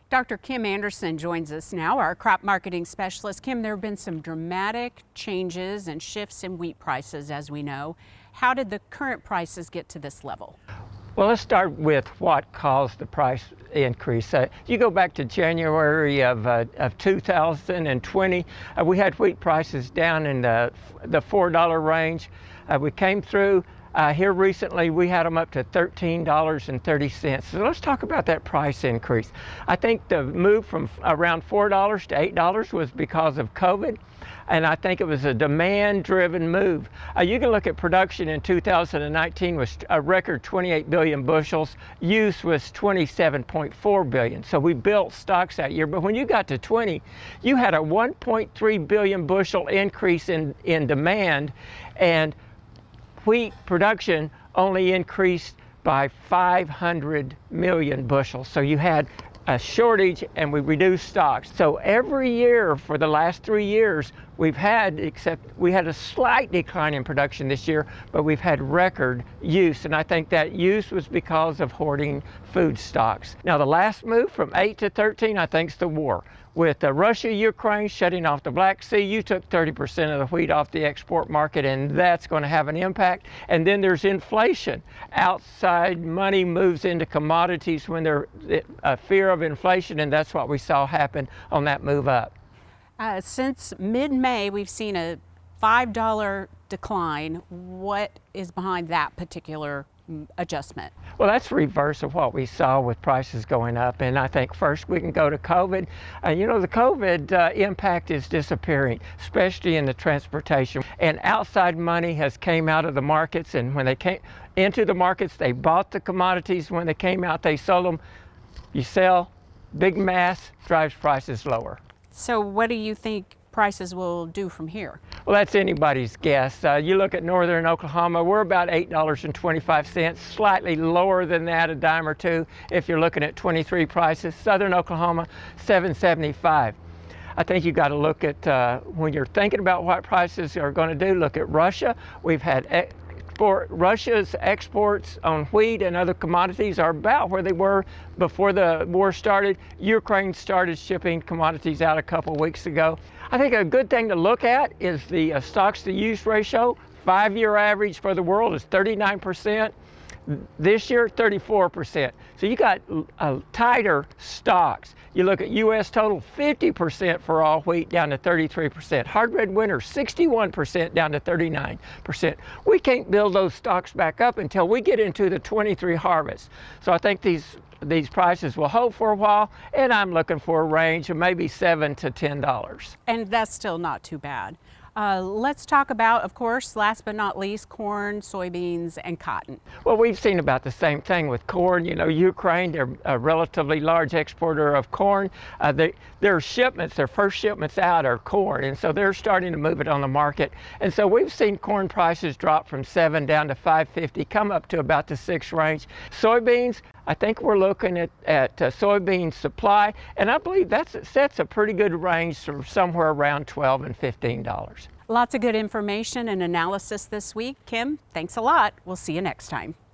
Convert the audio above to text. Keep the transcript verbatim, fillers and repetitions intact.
Doctor Kim Anderson joins us now, our crop marketing specialist. Kim, there have been some dramatic changes and shifts in wheat prices, as we know. How did the current prices get to this level? Well, let's start with what caused the price increase. Uh, you go back to January of, uh, of two thousand twenty, uh, we had wheat prices down in the, the four dollar range. Uh, we came through uh, here recently, we had them up to thirteen dollars and thirty cents. So let's talk about that price increase. I think the move from around four dollars to eight dollars was because of COVID. And I think it was a demand-driven move. Uh, you can look at production in two thousand nineteen was a record twenty-eight billion bushels. Use was twenty-seven point four billion. So we built stocks that year. But when you got to twenty, you had a one point three billion bushel increase in, in demand, and wheat production only increased by five hundred million bushels. So you had a shortage and we reduced stocks. So every year for the last three years, we've had, except we had a slight decline in production this year, but we've had record use. And I think that use was because of hoarding food stocks. Now the last move from eight to thirteen, I think is the war. With uh, Russia, Ukraine shutting off the Black Sea, you took thirty percent of the wheat off the export market, and that's going to have an impact. And then there's inflation. Outside money moves into commodities when there's a fear of inflation, and that's what we saw happen on that move up. Uh, since mid-May, we've seen a five dollar decline. What is behind that particular adjustment? Well, that's the reverse of what we saw with prices going up. And I think first we can go to COVID. Uh, you know, the COVID uh, impact is disappearing, especially in the transportation. And outside money has came out of the markets. And when they came into the markets, they bought the commodities. When they came out, they sold them. You sell, big mass drives prices lower. So what do you think prices will do from here? Well, that's anybody's guess. Uh, you look at northern Oklahoma, we're about eight dollars and twenty-five cents, slightly lower than that, a dime or two if you're looking at twenty-three prices. Southern Oklahoma, seven seventy-five. I think you got to look at, uh, when you're thinking about what prices are going to do, look at Russia. We've had export, Russia's exports on wheat and other commodities are about where they were before the war started. Ukraine started shipping commodities out a couple weeks ago. I think a good thing to look at is the uh, stocks to use ratio. Five-year average for the world is thirty-nine percent. This year, thirty-four percent. So you got uh, tighter stocks. You look at U S total, fifty percent for all wheat down to thirty-three percent. Hard red winter, sixty-one percent down to thirty-nine percent. We can't build those stocks back up until we get into the twenty-three harvest. So I think these these prices will hold for a while, and I'm looking for a range of maybe seven to ten dollars. And that's still not too bad. Uh, let's talk about, of course, last but not least, corn, soybeans, and cotton. Well, we've seen about the same thing with corn. You know, Ukraine, they're a relatively large exporter of corn. Uh, they, their shipments, their first shipments out are corn, and so they're starting to move it on the market. And so we've seen corn prices drop from seven down to five fifty, come up to about the six range. Soybeans, I think we're looking at, at uh, soybean supply, and I believe that sets a pretty good range from somewhere around twelve and fifteen dollars. Lots of good information and analysis this week. Kim, thanks a lot. We'll see you next time.